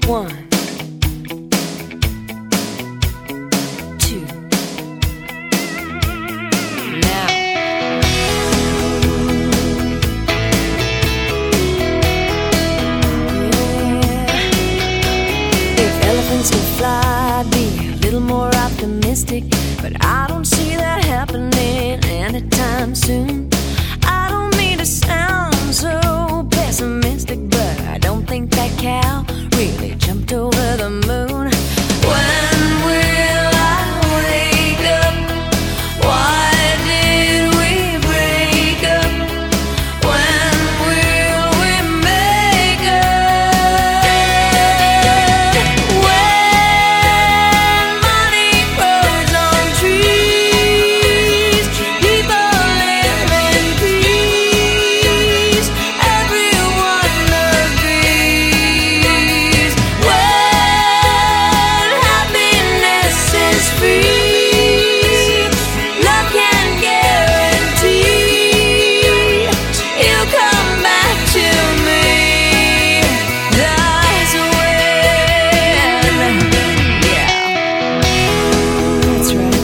One, two. Now. If elephants could fly, I'd be a little more optimistic, but I don't see that happening anytime soon. I don't mean to sound so pessimistic, but I don't think that cow really jumped over the moon. When will I wake up? Why did we break up? When will we make up? When money grows on trees, people live in peace, everyone agrees. When happiness is free, love can guarantee you'll come back to me. That's when, yeah, that's right.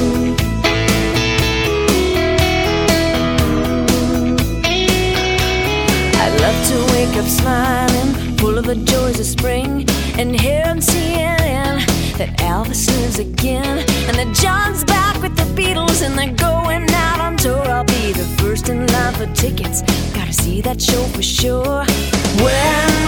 I'd love to wake up smiling, full of the joys of spring, and hear on CNN that Elvis lives again, and that John's back with the Beatles, and they're going out on tour. I'll be the first in line for tickets, gotta see that show for sure. When